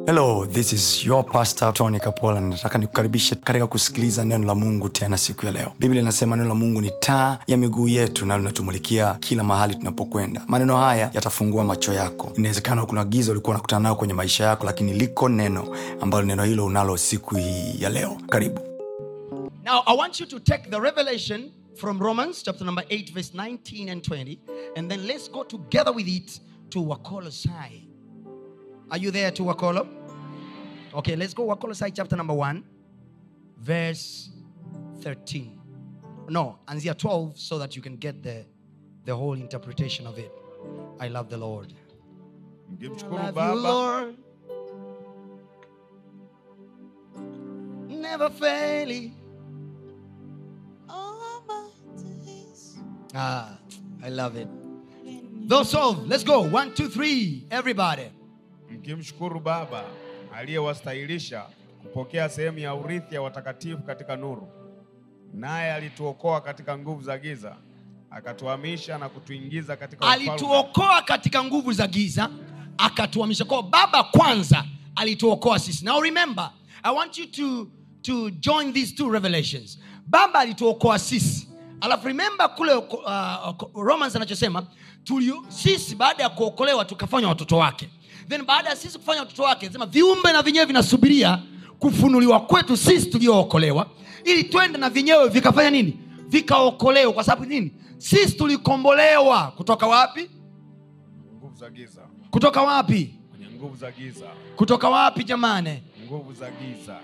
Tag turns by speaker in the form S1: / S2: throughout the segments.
S1: Hello, this is your pastor Tony Kapola. Nataka nikukaribishe katika kusikiliza neno la Mungu tena siku ya leo. Biblia inasema neno la Mungu ni taa ya miguu yetu na linatumulikia kila mahali tunapokwenda. Maneno haya yatafungua macho yako. Inawezekana kuna giza ulikuwa unakutana nalo kwenye maisha yako, lakini liko neno ambalo neno hilo unalo siku hii ya leo. Karibu.
S2: Now I want you to take the revelation from Romans chapter number 8 verse 19 and 20, and then let's go together with it to Wakolosai. Are you there to Wakolo? Okay, let's go Wakolosai chapter number 1 verse 13. No, anzia 12 so that you can get the whole interpretation of it. I love the Lord. I love you, Lord. Never failing. I love it. Those 12. Let's go. 1, 2, 3. Everybody.
S3: Mkimshukuru Baba aliyewastahilisha kupokea sehemu ya urithi ya watakatifu katika nuru. Naye alituokoa katika nguvu za giza, akatuhamisha na kutuingiza katika ufalme.
S2: Alituokoa katika nguvu za giza, akatuhamisha. Kwa Baba kwanza alituokoa sisi. Now remember, I want you to join these two revelations. Baba alituokoa sisi. Alafu remember kule Romans anachosema, sisi baada ya kuokolewa tukafanywa watoto wake. Then baada ya sisi kufanya watoto wake, anasema viumbe na vyenyewe vinasubiria kufunuliwa kwetu sisi tuliookolewa, ili twende na vyenyewe vikafanya nini? Vikaokolewa. Kwa sababu nini? Sisi tulikombolewa kutoka wapi?
S3: Nguvu za giza.
S2: Kutoka wapi?
S3: Kwenye nguvu za giza.
S2: Kutoka wapi jamani?
S3: Nguvu za giza.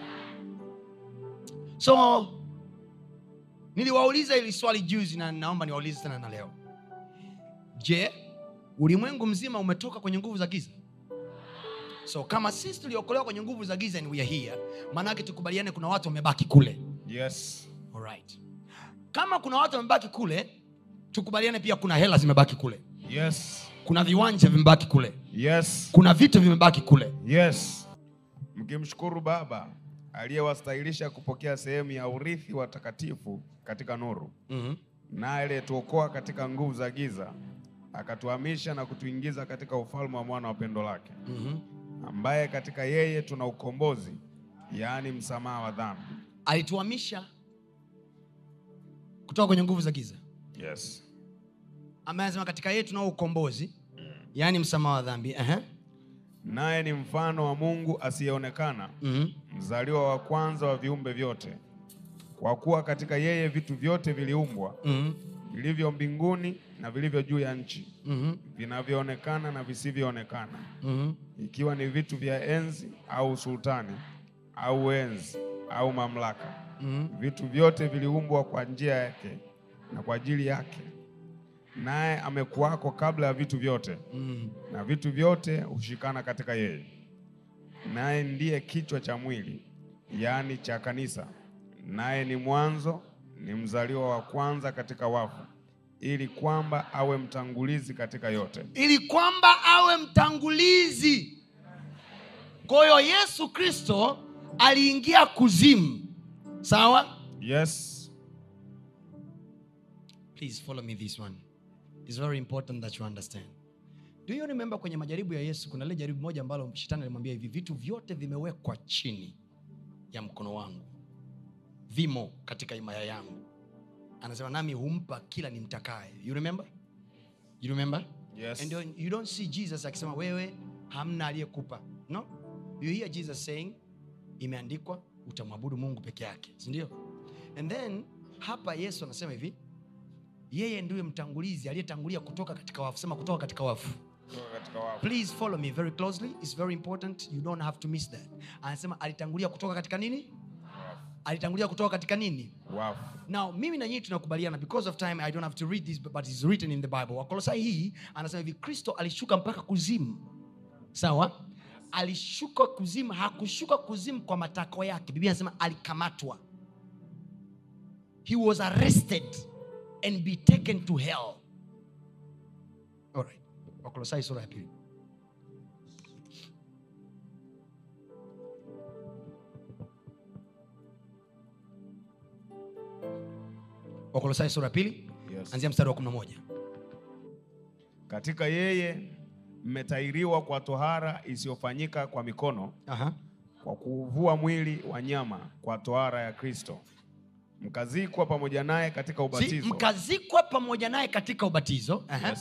S2: So niliwauliza ili swali juzi na naomba niwaulize tena na leo. Je, ulimwengu mzima umetoka kwenye nguvu za giza? So kama sisi tuliokolewa kwenye nguvu za giza and we are here, maana yake tukubaliane kuna watu wamebaki kule.
S3: Yes.
S2: All right. Kama kuna watu wamebaki kule, tukubaliane pia kuna hela zimebaki kule.
S3: Yes.
S2: Kuna viwanja vimebaki kule.
S3: Yes.
S2: Kuna vitu vimebaki kule.
S3: Yes. Mkimshukuru Baba aliyewastahilisha kupokea sehemu ya urithi wa watakatifu katika nuru. Naye alituokoa katika nguvu za giza, akatuhamisha na kutuingiza katika ufalme wa mwana wa pendo lake. Ambaye katika yeye tuna ukombozi, yaani msamaha wa dhambi.
S2: Alituhamisha kutoka kwenye nguvu za giza.
S3: Yes.
S2: Amesema katika yeye tuna ukombozi, yaani msamaha wa dhambi.
S3: Naye ni mfano wa Mungu asiyeonekana, mzaliwa wa kwanza wa viumbe vyote. Kwa kuwa katika yeye vitu vyote viliumbwa, vilivyo mbinguni na vilivyo juu ya nchi, vinavyoonekana na visivyoonekana, ikiwa ni vitu vya enzi au sultani au enzi au mamlaka. Vitu vyote viliumbwa kwa njia yake na kwa ajili yake. Naye amekuwako kabla ya vitu vyote, na vitu vyote hushikana katika yeye. Naye ndiye kichwa cha mwili, yaani cha kanisa. Naye ni mwanzo, ni mzaliwa wa kwanza katika wafu, ili kwamba awe mtangulizi katika yote.
S2: Ili kwamba awe mtangulizi. Kwa hiyo Yesu Kristo aliingia kuzimu. Sawa?
S3: Yes.
S2: Please follow me this one. It's very important that you understand. Do you remember kwenye majaribu ya Yesu kuna ile jaribu moja ambalo shetani alimwambia hivi, vitu vyote vimewekwa chini ya mkono wangu, vimo katika himaya yangu. Anasema nami humpa kila nimtakaye. You remember? You remember?
S3: Yes.
S2: And you don't see Jesus akisema wewe hamna aliyekupa. No? You hear Jesus saying imeandikwa utamwabudu Mungu peke yake. Si ndio? And then hapa Yesu anasema hivi, yeye ndiye mtangulizi aliyetangulia kutoka katika wafu. Sema kutoka katika wafu. Please follow me very closely. It's very important. You don't have to miss that. Anasema alitangulia kutoka katika nini? Alitangulia kutoka katika nini?
S3: Wow.
S2: Now mimi na nyinyi tunakubaliana, because of time I don't have to read this, but it's written in the Bible. Wakolosai hii anasema hivi, Kristo alishuka mpaka kuzimu. Sawa? Alishuka kuzimu, hakushuka kuzimu kwa matakwa yake. Biblia inasema alikamatwa. He was arrested and be taken to hell. All right. Wakolosai sura ya 2. Wakolosai sura ya 2.
S3: Yes.
S2: Anzia mstari wa 11.
S3: Katika yeye mmetairiwa kwa tohara isiyofanyika kwa mikono, kwa kuvua mwili wa nyama kwa tohara ya Kristo. Mkazikwa pamoja naye katika ubatizo.
S2: Mkazikwa pamoja naye katika ubatizo.
S3: Yes.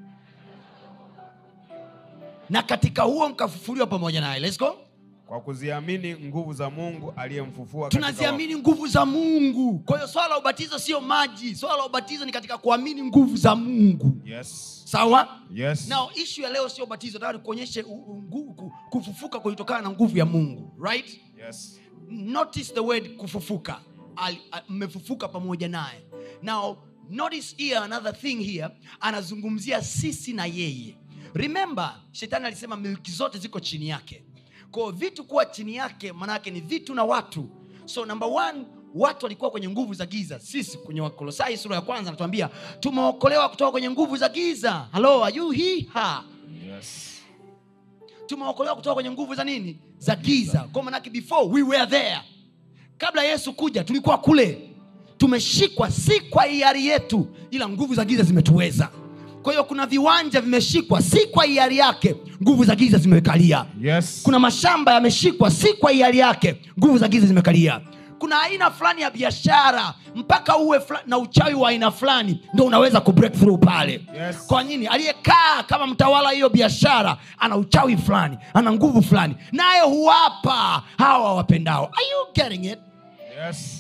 S2: Na katika huo mkafufuliwa pamoja naye. Let's go.
S3: Kwa kuziamini nguvu za Mungu aliyemfufua.
S2: Tunaziamini nguvu za Mungu. Kwa hiyo swala la ubatizo sio maji. Swala la ubatizo ni katika kuamini nguvu za Mungu.
S3: Yes.
S2: Sawa?
S3: Yes.
S2: Now issue ya leo sio ubatizo, nataka kuonyeshe kufufuka kulitokana na nguvu ya Mungu, right?
S3: Yes.
S2: Notice the word kufufuka. Mmefufuka pamoja naye. Now notice here another thing here, anazungumzia sisi na yeye. Remember, shetani alisema milki zote ziko chini yake. Kwa vitu kuwa chini yake maana yake ni vitu na watu. So number one, watu walikuwa kwenye nguvu za giza. Sisi kwenye Wakolosai sura ya 1 anatuambia tumeokolewa kutoka kwenye nguvu za giza. Hello, are you here?
S3: Yes.
S2: Tumeokolewa kutoka kwenye nguvu za nini? Za giza. Kwa maana yake before we were there. Kabla Yesu kuja tulikuwa kule. Tumeshikwa si kwa hiari yetu, ila nguvu za giza zimetuweza. Kwa hiyo kuna viwanja vimeshikwa si kwa hiari yake, nguvu za giza zimekalia.
S3: Yes.
S2: Kuna mashamba yameshikwa si kwa hiari yake, nguvu za giza zimekalia. Kuna aina fulani ya biashara mpaka uwe na uchawi wa aina fulani ndio unaweza ku break through pale.
S3: Yes.
S2: Kwa nini? Aliyekaa kama mtawala hiyo biashara ana uchawi fulani, ana nguvu fulani, naye huwapa hawa wapendao. Are you getting it?
S3: Yes.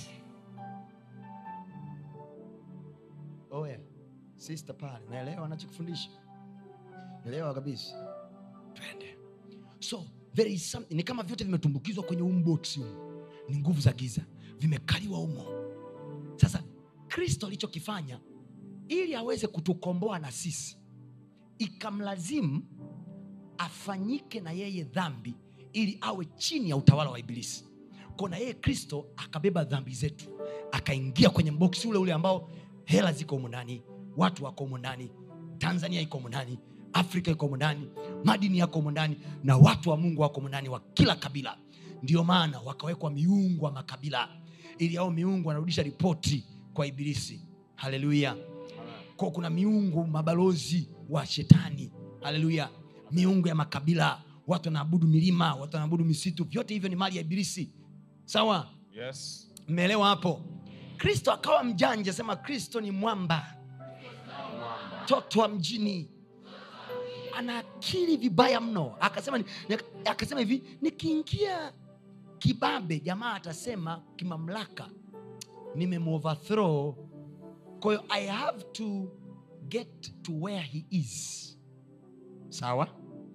S2: Oh yeah. Sister pale, naelewa anachokufundisha. Naelewa kabisa. Twende. So, there is something, ni kama vyote vimetumbukizwa kwenye box huko. Ni nguvu za giza, vimekaliwa humo. Sasa Kristo alichokifanya ili aweze kutukomboa na sisi, ikamlazimu afanyike na yeye dhambi ili awe chini ya utawala wa Ibilisi. Kwa na yeye Kristo akabeba dhambi zetu, akaingia kwenye box ule ambao hela ziko humo ndani, watu wako humo ndani, Tanzania iko humo ndani, Afrika iko humo ndani, madini yako humo ndani, na watu wa Mungu wako humo ndani wa kila kabila. Ndio maana wakawekwa miungu wa makabila, ili hao miungu wanarudisha ripoti kwa Ibilisi. Haleluya. Kwa kuna miungu mabalozi wa shetani. Haleluya. Miungu ya makabila, watu wanaabudu milima, watu wanaabudu misitu, vyote hivyo ni mali ya Ibilisi. Sawa?
S3: Yes.
S2: Mmeelewa hapo? Kristo akawa mjanja, sema Kristo ni mwamba. Toto wa mjini. Ana akili vibaya mno. Akasema hivi, nikiingia kibabe jamaa atasema kimamlaka nimemoverthrow. Kwa hiyo I have to get to where he is. Sawa?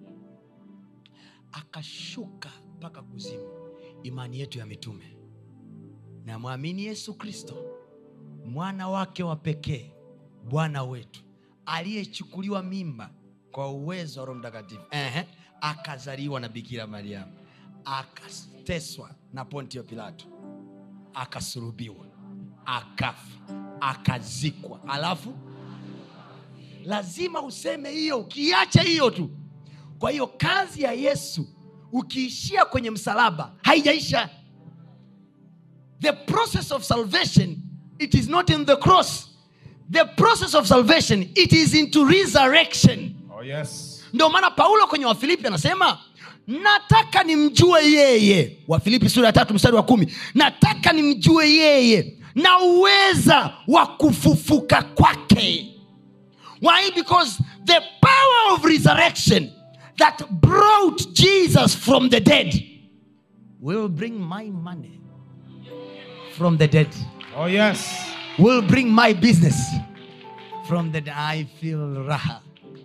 S2: Akashuka mpaka kuzimu. Imani yetu ya mitume, na muamini Yesu Kristo mwana wake wa pekee, Bwana wetu, aliyechukuliwa mimba kwa uwezo wa Roho Mtakatifu, akazaliwa na Bikira Maria, akateswa na Pontio Pilato, akasulubiwa, akafa, akazikwa. Alafu lazima useme hiyo, ukiacha hiyo tu. Kwa hiyo kazi ya Yesu ukiishia kwenye msalaba haijaisha. The process of salvation, it is not in the cross. The process of salvation, it is into resurrection.
S3: Oh yes.
S2: Ndio maana Paulo kwenye Wafilipi anasema nataka nimjue yeye. Wafilipi sura ya 3 mstari wa 10. Nataka nimjue yeye na uweza wa kufufuka kwake. Why? Because the power of resurrection that brought Jesus from the dead will bring my money from the dead.
S3: Oh yes.
S2: Will bring my business from the dead. I feel raha.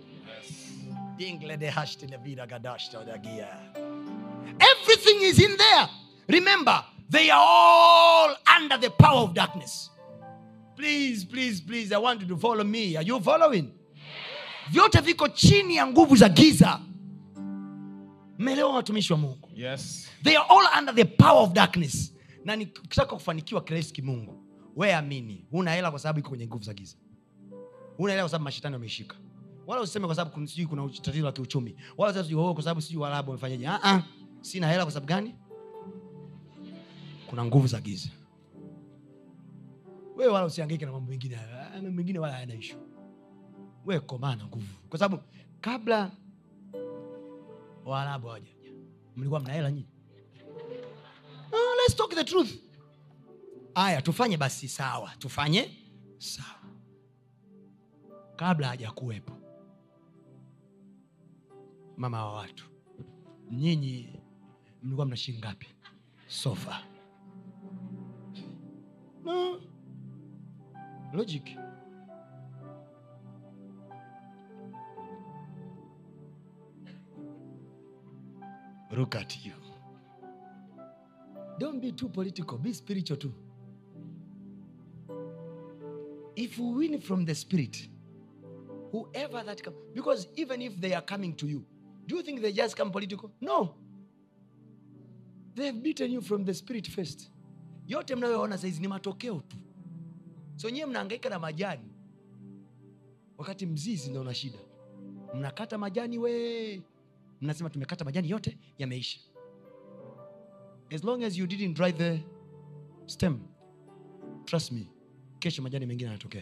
S2: Everything is in there. Remember, they are all under the power of darkness. Please, please, please, I want you to follow me. Are you following? Vyote viko chini ya nguvu za giza. Mmeelewa watumishi wa Mungu?
S3: Yes.
S2: They are all under the power of darkness. Na nikitaka kufanikiwa kirahisi kimungu, wewe amini, huna hela kwa sababu iko kwenye nguvu za giza. Huna hela kwa sababu mashetani wameshika. Wala usiseme kwa sababu kuna tatizo la kiuchumi. Wala usiseme kwa sababu sijui Waarabu wamefanyaje. Sina hela kwa sababu gani? Kuna nguvu za giza. Wewe wala usihangaike na mambo mengine. Mambo mengine wala hayana issue. Wewe komana nguvu. Kwa sababu kabla Waarabu hawaja. Mlikuwa mna hela nyinyi? Let's talk the truth. Aya, tufanye basi sawa. Tufanye sawa. Kabla hajakuwepo mama wa watu, nyinyi mlikuwa mna shilingi ngapi sofa? No. Logic. Look at you. Don't be too political. Be spiritual too. If we win from the spirit, whoever that comes, because even if they are coming to you, do you think they just come political? No. They have beaten you from the spirit first. Yote mnayoona saizi ni matokeo tu. So nyie mnahangaika na majani, wakati mzizi ndio una shida. Mnakata majani we. Mnasema tumekata majani yote yameisha. As long as you didn't dry the stem, trust me, kesho majani mengine yanatokea.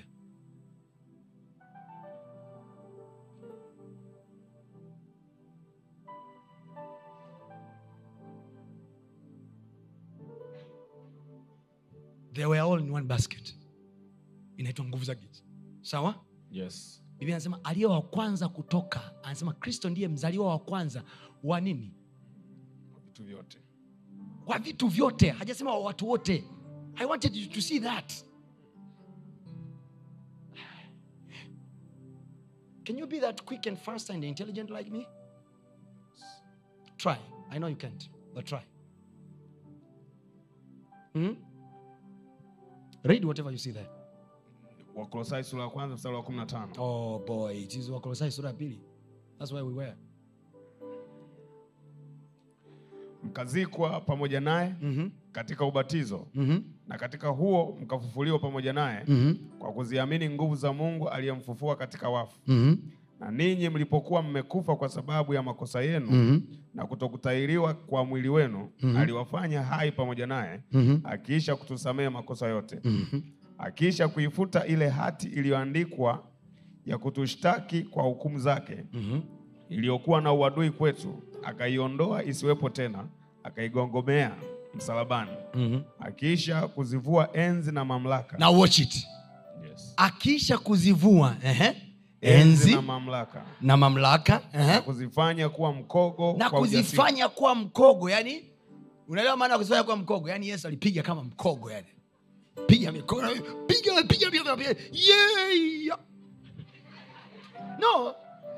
S2: They were all in one basket. Inaitwa nguvu za giza. Sawa?
S3: Yes.
S2: Biblia inasema aliye wa kwanza kutoka, anasema Kristo ndiye mzaliwa wa kwanza wa nini?
S3: Vitu vyote.
S2: Kwa vitu vyote. Hajasema wa watu wote. I wanted you to see that. Can you be that quick and fast and intelligent like me? Try. I know you can't, but try. Read whatever you see there.
S3: Wakolosai sura ya kwanza mstari wa 15.
S2: Oh boy, it is Wakolosai sura ya pili. That's where we were.
S3: Mkazikwa pamoja naye katika ubatizo, na katika huo mkafufuliwa pamoja naye kwa kuziamini nguvu za Mungu aliyemfufua katika wafu. Na ninyi mlipokuwa mmekufa kwa sababu ya makosa yenu na kutokutahiriwa kwa mwili wenu, aliwafanya hai pamoja naye, akiisha kutusamehe makosa yote, akiisha kuifuta ile hati iliyoandikwa ya kutushtaki kwa hukumu zake, iliyokuwa na uadui kwetu, akaiondoa isiwepo tena, akaigongomea msalabani. Akiisha kuzivua enzi na mamlaka.
S2: Now watch it.
S3: Yes.
S2: Akiisha kuzivua enzi na mamlaka,
S3: na kuzifanya kuwa mkogo,
S2: na
S3: kwa
S2: kuzifanya kuwa mkogo. Yani unaelewa maana kuzifanya kuwa mkogo? Yani Yesu alipiga kama mkogo, yani piga mikono, piga. Yeah. No.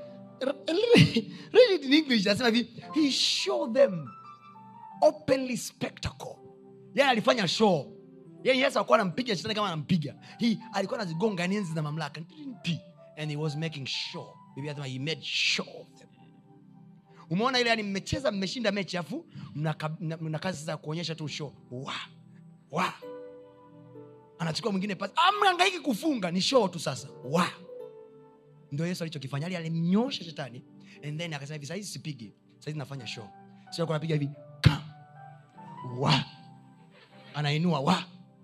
S2: Read it in English. Anasema hivi, he showed them openly spectacle. Yani alifanya show. Yani Yesu alikuwa anampiga shetani kama anampiga. Alikuwa anazigonga enzi na mamlaka. And he was making sure. Biblia inasema he made sure of them. Umeona ile, yani mmecheza, mmeshinda mechi, afu mna kazi sasa kuonyesha tu show. Wa. Anachukua mwingine pasi. Mnahangaiki kufunga, ni show tu sasa. Ndio Yesu alichokifanya. Alimnyosha shetani and then akasema hivi, sasa hizi sipige. Sasa hizi nafanya show. Sio kwa napiga hivi. Anainua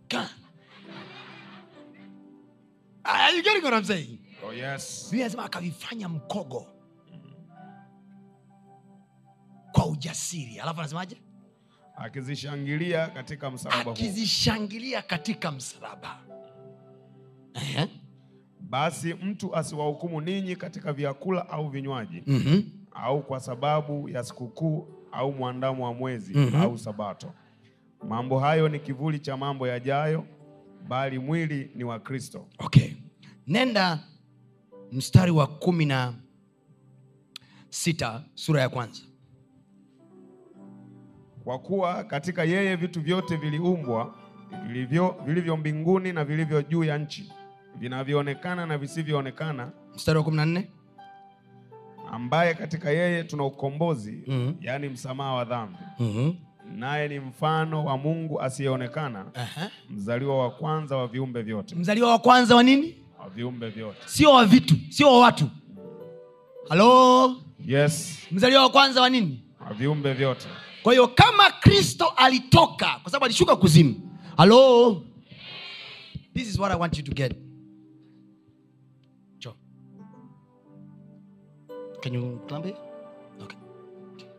S2: Are you getting what I'm saying?
S3: Oh yes.
S2: Biblia inasema akavifanya mkogo kwa ujasiri. Alafu anasemaje?
S3: Akizishangilia katika msalaba.
S2: Akizishangilia katika msalaba.
S3: Basi mtu asiwahukumu ninyi katika vyakula au vinywaji, au kwa sababu ya sikukuu au mwandamo wa mwezi au sabato. Mambo hayo ni kivuli cha mambo yajayo, bali mwili ni wa Kristo.
S2: Okay. Nenda mstari wa 16 sura ya kwanza.
S3: Kwa kuwa katika yeye vitu vyote viliumbwa, vilivyo mbinguni na vilivyo juu ya nchi, vinavyoonekana na visivyoonekana.
S2: Mstari wa 14.
S3: Ambaye katika yeye tuna ukombozi, yani msamaha wa dhambi. Naye ni mfano wa Mungu asiyeonekana, mzaliwa wa kwanza wa viumbe vyote. Mzaliwa wa kwanza wa nini? Wa viumbe vyote. Sio wa vitu, sio wa watu. Hello? Yes. Mzaliwa wa kwanza wa nini? Wa viumbe vyote. Kwa hiyo kama Kristo alitoka, kwa sababu alishuka kuzimu. Hello? This is what I want you to get. Can you climb it? Okay.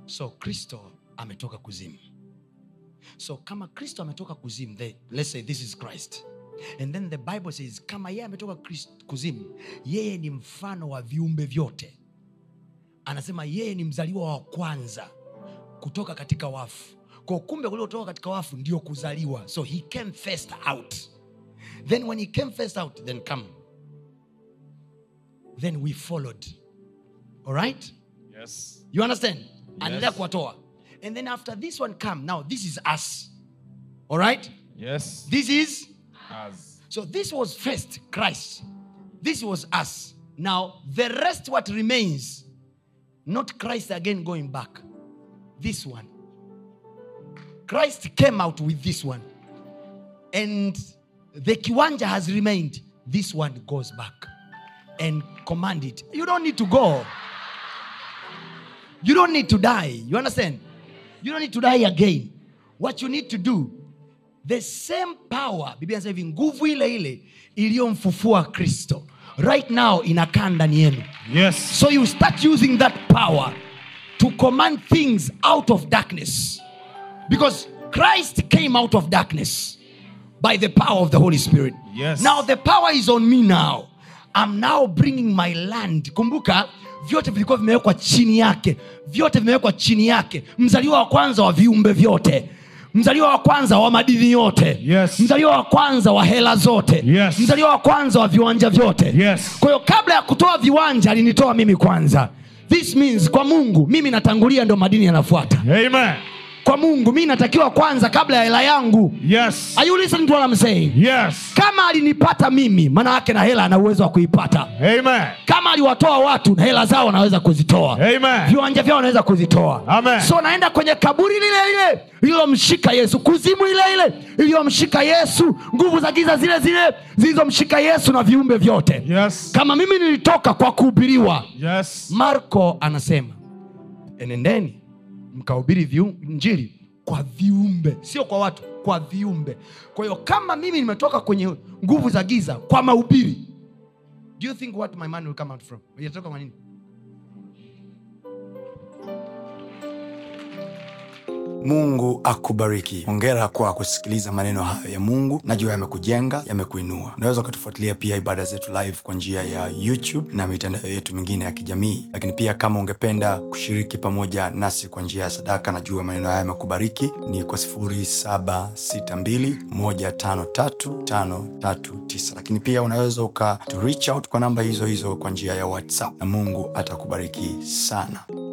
S2: So Kristo ametoka kuzimu. So kama Kristo ametoka kuzimu, let's say this is Christ. And then the Bible says kama yeye ametoka kuzimu, yeye ni mfano wa viumbe vyote. Anasema yeye ni mzaliwa wa kwanza kutoka katika wafu. Kwa kumbe kule kutoka katika wafu ndio kuzaliwa. So he came first out. Then when he came first out, then we followed. All right?
S3: Yes.
S2: You understand?
S3: Yes.
S2: Anaendelea kuwatoa. And then after this one come, now this is us. All right?
S3: Yes.
S2: This is
S3: Us.
S2: So this was first Christ. This was us. Now the rest what remains, not Christ again going back. This one. Christ came out with this one. And the kiwanja has remained. This one goes back and command it. You don't need to go. You don't need to die. You understand? You don't need to die again. What you need to do, the same power, Biblia inasema hivi, nguvu ile ile iliyomfufua Kristo right now inakaa ndani yenu.
S3: Yes.
S2: So you start using that power to command things out of darkness. Because Christ came out of darkness by the power of the Holy Spirit.
S3: Yes.
S2: Now the power is on me now. I'm now bringing my land. Kumbuka, vyote vilikuwa vimewekwa chini yake. Vyote vimewekwa chini yake. Mzaliwa wa kwanza wa viumbe vyote. Mzaliwa wa kwanza wa madini yote.
S3: Yes.
S2: Mzaliwa wa kwanza wa hela zote.
S3: Yes.
S2: Mzaliwa wa kwanza wa viwanja vyote.
S3: Yes.
S2: Kwa hiyo kabla ya kutoa viwanja alinitoa mimi kwanza. This means kwa Mungu mimi natangulia, ndio madini yanafuata.
S3: Amen.
S2: Kwa Mungu mimi natakiwa kwanza kabla ya hela yangu.
S3: Yes.
S2: Are you listening to what I'm saying?
S3: Yes.
S2: Kama alinipata mimi, maana yake na hela ana uwezo wa kuipata.
S3: Amen.
S2: Kama aliwatoa watu, na hela zao anaweza kuzitoa.
S3: Amen.
S2: Viwanja vyao anaweza kuzitoa.
S3: Amen.
S2: So naenda kwenye kaburi lile lile lililomshika Yesu, kuzimu ile ile iliyomshika Yesu, nguvu za giza zile zile zilizomshika Yesu na viumbe vyote.
S3: Yes.
S2: Kama mimi nilitoka kwa kuhubiriwa.
S3: Yes.
S2: Marko anasema, enendeni mkahubiri Injili kwa viumbe, sio kwa watu, kwa viumbe. Kwa hiyo kama mimi nimetoka kwenye nguvu za giza kwa mahubiri, do you think what my man will come out from? Yatoka kwa nini?
S1: Mungu akubariki. Hongera kwa kusikiliza maneno hayo ya Mungu. Najua yamekujenga, yamekuinua. Unaweza ukatufuatilia pia ibada zetu live kwa njia ya YouTube na mitandao yetu mingine ya kijamii. Lakini pia kama ungependa kushiriki pamoja nasi kwa njia ya sadaka, najua maneno haya yamekubariki, ni kwa 0762153539. Lakini pia unaweza reach out kwa namba hizo hizo kwa njia ya WhatsApp, na Mungu atakubariki sana.